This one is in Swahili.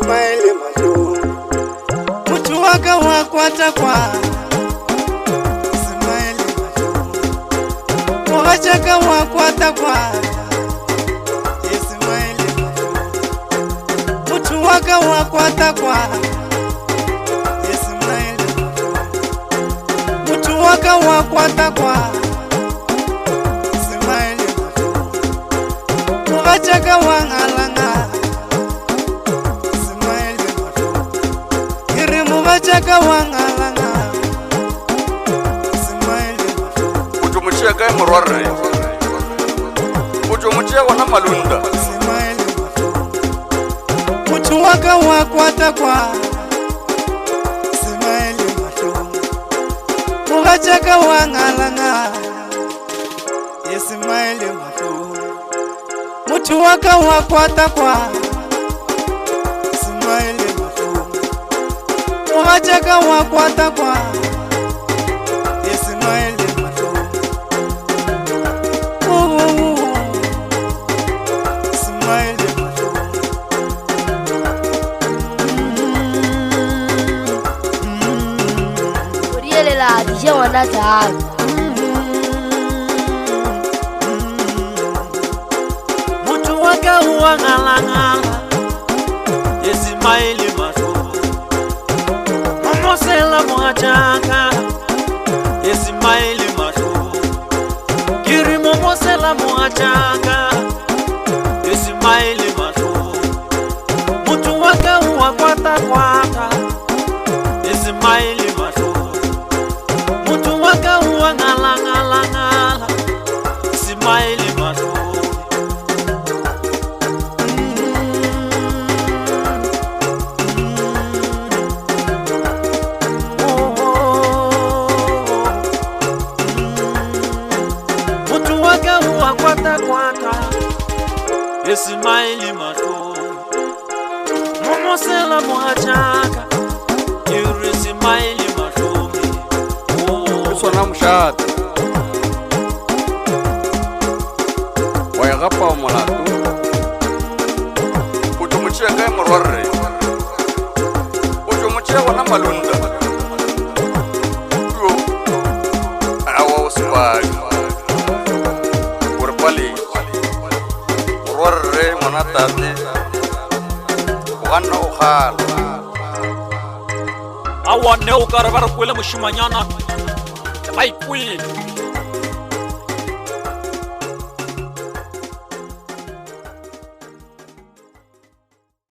Ismail Mato mutu waka wakwata kwa Ismail Mato wachaka wakwata kwa Ismail Mato mutu waka wakwata kwa Ismail Mato mutu waka wakwata kwa Ismail Mato wachaka wangalanga Chaka wangalanga Ismail Ujo muchia kai murwarre Ujo muchia wana malunda Ismail mutu waka wakwata kwa Ismail Mato chaka wangalanga Ismail Mato mutu waka wakwata kwa Ismail Wachaka wakwata kwa Ismail Mato Ismail Mato Uriele la dije wana tahabu Mutu waka wangalanga Ismail Mato Momosela mwachaka Ismail Mato Kiri momosela mwachaka Ismail Mato Mutu waka wakwata kwata Ismail Mato Mutu waka wangalanga Ismail Mato Kwata Ismail Mato Momosela mwachaka Yuri Ismail Mato Usona mshata Wayagapa umolatu Ujo muchia kai murwarre Ujo muchia wana malunda Awa usubali Urwarre manatate Wana ukhala Awane ukarabar kwele mushimanyana Mai kwele